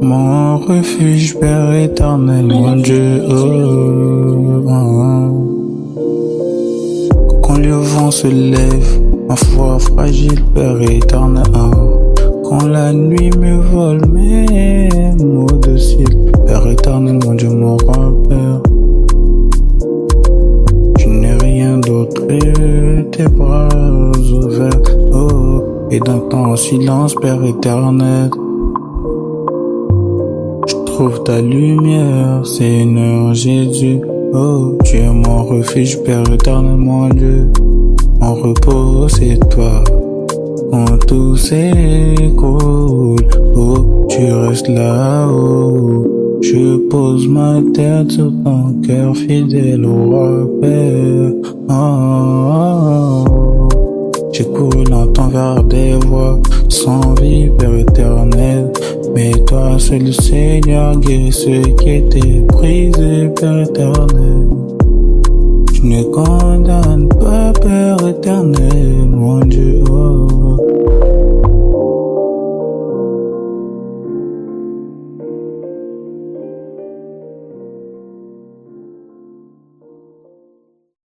Mon refuge, Père éternel, mon Dieu. Quand le vent se lève, ma foi fragile, Père éternel. Quand la nuit me vole mes mots dociles, Père éternel, mon Dieu, mon repère. Je n'ai rien d'autre que tes bras ouverts. Oh, et dans ton silence, Père éternel, je trouve ta lumière, Seigneur Jésus. Oh, tu es mon refuge, Père éternel, mon Dieu. Mon repos, c'est toi. Quand tout s'écoule, oh, tu restes là-haut. Je pose ma tête sur ton cœur fidèle au repère. J'écoule dans ton vers des voix sans vie, Père éternel. Mais toi, c'est le Seigneur, guéris ceux qui étaient brisés, Père éternel. Je ne condamne pas, Père éternel, mon Dieu.